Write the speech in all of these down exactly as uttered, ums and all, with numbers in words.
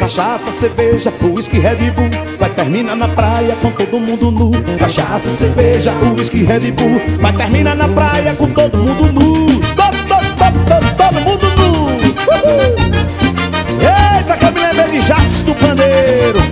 Cachaça, cerveja, uísque, Red Bull, vai terminar na praia com todo mundo nu. Cachaça, cerveja, uísque, Red Bull, vai terminar na praia com todo mundo nu. Todo, todo, todo, todo, todo mundo nu. Uhul. Eita, que eu me lembrei de Jacques do Pandeiro.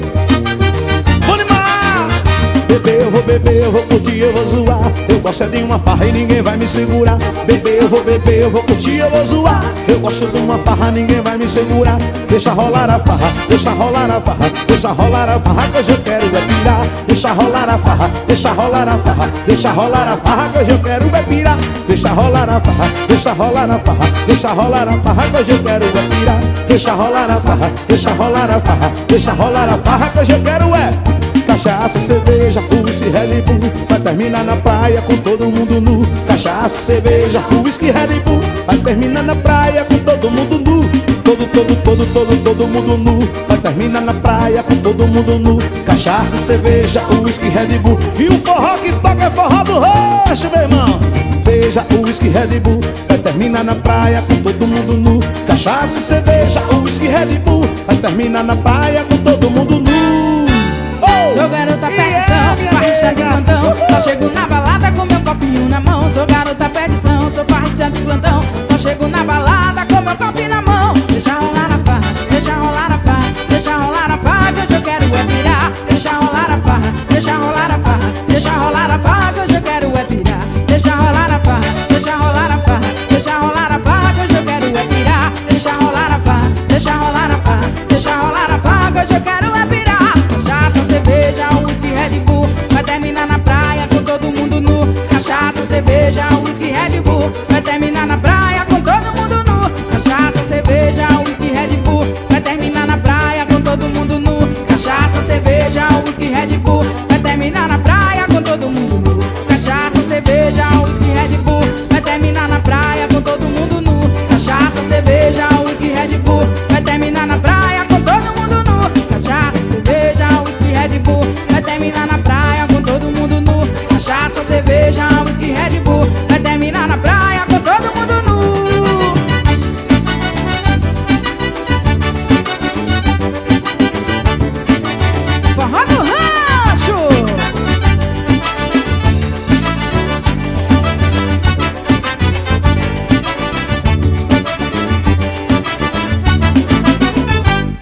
Bom demais! Beber, eu vou beber, eu vou curtir, eu vou zoar. Eu gosto é de uma farra e ninguém vai me segurar. Beber, eu vou beber, eu vou curtir, eu vou zoar. Eu gosto de uma farra, ninguém vai me segurar. Deixa rolar a farra, deixa rolar a farra, deixa rolar a farra, que hoje eu quero é pirar. Deixa rolar a farra, deixa rolar a farra, deixa rolar a farra, que hoje eu quero é pirar. Deixa rolar a farra, deixa rolar a farra, deixa rolar a farra, que hoje eu quero é pirar. Deixa rolar a farra, deixa rolar a farra, deixa rolar a farra, que hoje eu quero é cachaça, cerveja, uísque, Red Bull, vai terminar na praia com todo mundo nu. Cachaça, cerveja, uísque, Red Bull, vai terminar na praia com todo mundo nu. Todo, todo, todo, todo, todo mundo nu, vai terminar na praia com todo mundo nu. Cachaça, cerveja, uísque, Red Bull, e o forró que toca é forró do roxo, meu irmão. Cerveja, uísque, Red Bull, vai terminar na praia com todo mundo nu. Cachaça, cerveja, uísque, Red Bull, vai terminar na praia com todo mundo nu. Sou garota perdição, parrista de plantão, só chego na balada com meu copinho na mão. Sou garota perdição, sou parrista de plantão, só chego na balada com meu copinho na mão. Deixa rolar a farra, deixa rolar a farra, deixa rolar a farra, que hoje eu quero é pirar. Deixa rolar a farra, deixa rolar a farra, deixa rolar a farra, que hoje eu quero é pirar. Deixa rolar a farra, deixa rolar a farra, deixa rolar a farra, que hoje eu quero é pirar. Deixa rolar a farra, deixa rolar a farra, deixa rolar a farra, que hoje eu quero é pirar. Cachaça, cerveja, uísque, Red Bull, vai terminar na praia com todo mundo nu. Cachaça, cerveja, uísque, Red Bull, vai terminar na praia com todo mundo nu. Cachaça, cerveja, uísque, Red Bull, vai terminar na praia com todo mundo nu. Cachaça, cerveja, uísque, Red Bull, vai terminar na praia com todo mundo nu. Cachaça, cerveja, uísque, Red Bull, vai terminar na praia com todo mundo nu. Cachaça, cerveja, uísque, Red Bull, vai terminar na praia com todo mundo nu. Cachaça, cerveja, uísque, Red Bull, vai terminar na praia com todo mundo nu. Cachaça, cerveja, uísque, Red Bull, vai terminar na praia com todo mundo nu. Forró do